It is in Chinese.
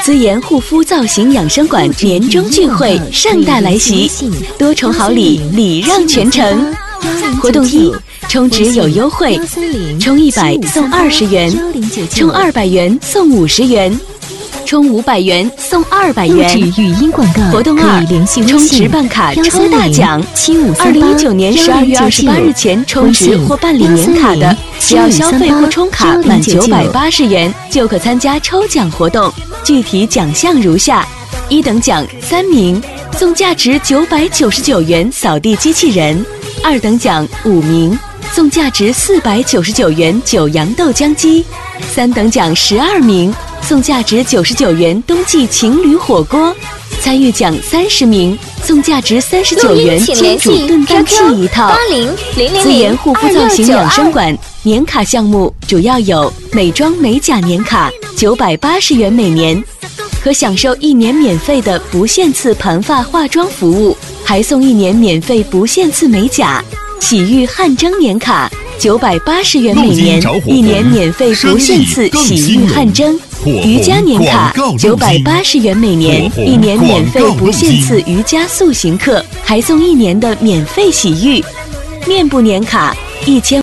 资研护肤造型养生馆年终聚会盛大来袭，多重好礼，礼让全城。活动一，充值有优惠，充100送20元，充200元送50元，充500元送200元。 语音广告。 活动二，充值办卡抽大奖。2019年12月28日前充值或办理年卡的，只要消费或充卡满980元，就可参加抽奖活动。具体奖项如下：一等奖3名，送价值999元扫地机器人；二等奖5名，送价值499元九阳豆浆机；三等奖12名，送价值99元冬季情侣火锅；参与奖30名，送价值39元金主炖饭器一套。资研护肤造型养生馆年卡项目主要有美妆美甲年卡980元每年，可享受1年免费的不限次盘发化妆服务，还送1年免费不限次美甲；洗浴汗蒸年卡980元每年，1年免费不限次洗浴汗蒸；瑜伽年卡980元每年，1年免费不限次瑜伽塑形课，还送1年的免费洗浴；面部年卡1000